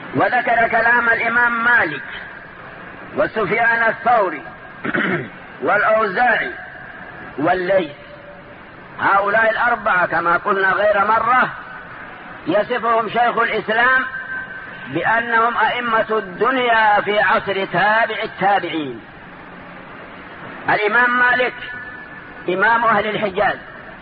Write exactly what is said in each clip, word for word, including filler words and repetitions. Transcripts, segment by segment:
وذكر كلام الإمام مالك وسفيان الثوري والأوزاعي والليث. هؤلاء الأربعة كما قلنا غير مرة يصفهم شيخ الإسلام بأنهم أئمة الدنيا في عصر تابع التابعين. الإمام مالك إمام أهل الحجاز،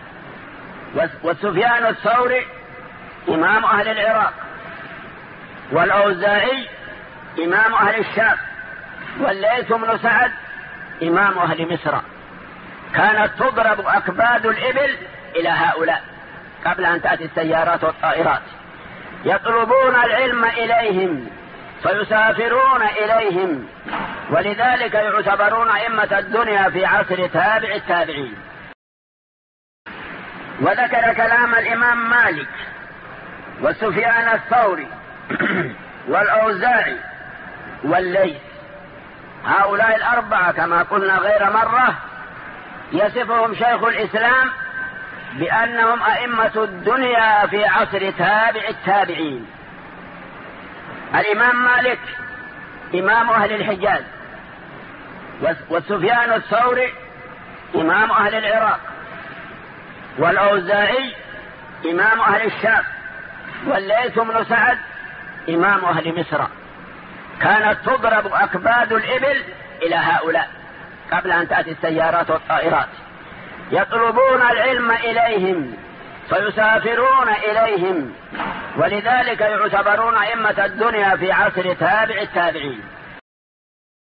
وسفيان الثوري إمام أهل العراق، والأوزاعي إمام أهل الشام، والليث بن سعد إمام أهل مصر. كانت تضرب أكباد الإبل إلى هؤلاء قبل أن تأتي السيارات والطائرات، يطلبون العلم إليهم فيسافرون إليهم، ولذلك يعتبرون أئمة الدنيا في عصر تابع التابعين. وذكر كلام الإمام مالك وسفيان الثوري والأوزاعي والليث. هؤلاء الأربعة كما قلنا غير مرة يصفهم شيخ الإسلام بأنهم أئمة الدنيا في عصر تابع التابعين. الإمام مالك إمام أهل الحجاز، وسفيان الثوري إمام أهل العراق، والأوزاعي إمام أهل الشام، والليث بن سعد إمام أهل مصر. كانت تضرب أكباد الإبل إلى هؤلاء قبل أن تأتي السيارات والطائرات، يطلبون العلم إليهم فيسافرون إليهم، ولذلك يعتبرون أئمة الدنيا في عصر تابع التابعين.